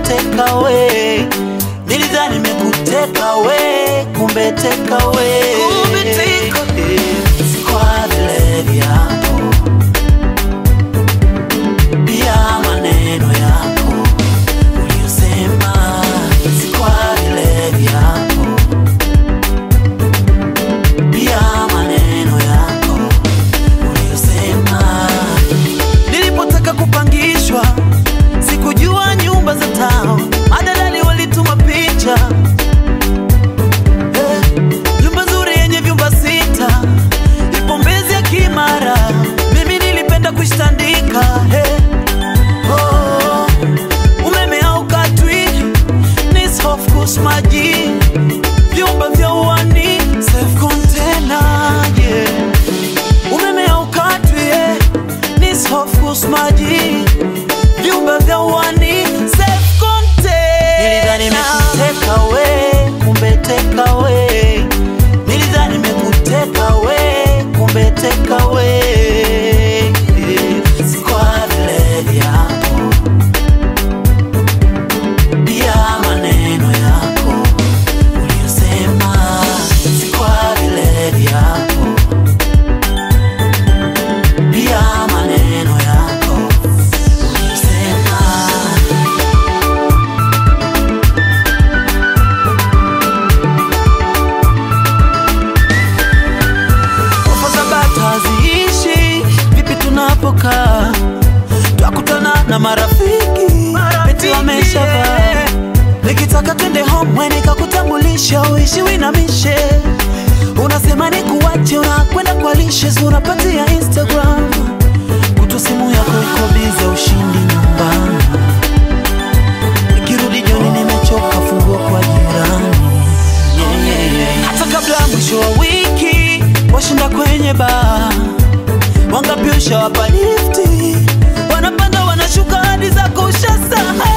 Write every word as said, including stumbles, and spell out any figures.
take away. Nilidhani nimekuteka we, kumbe take away. Kumbe take away. Kwa vile vyako, pia maneno yako uliyosema. Kwa vile vyako, pia maneno yako uliyosema. Nilipotaka kupangishwa, sikujua nyumba za town, madalali walituma picha. Hey, nyumba nzuri yenye vyumba sita, ipo Mbezi ya Kimara, mimi nilipenda kushtandika. Hey, oh, umeme haukatwi, nis of course maji, vyumba vya uani, safe container, yeah. Umeme haukatwi, yeah, nis of course maji, vyumba vya uani, safe container. Nilidhani nimekuteka we, kumbe take away. Nilidhani nimekuteka we, kumbe take away. Kwa vile vyako, pia maneno yako uliyosema. Kwa vile vyako, pia maneno yako uliyosema. Haziishi, vipi tunapokaa, twakutana na marafiki, eti wameshavaa. Nikitaka twende home, we nikakutambulisha, uishi winamishe. Unasema ni kuwache, unakwenda kwa lishes, unapatia Instagram. Kutu simu yako iko bize, ushindi nyumbani. Nikirudi jioni nimechoka, funguo kwa jirani. Yeah, yeah, yeah. Hata kabla mwisho wa wiki, washinda kwenye bar, wangapi ushawapa lifti, wanapanda wanashuka hadi zako ushasahau.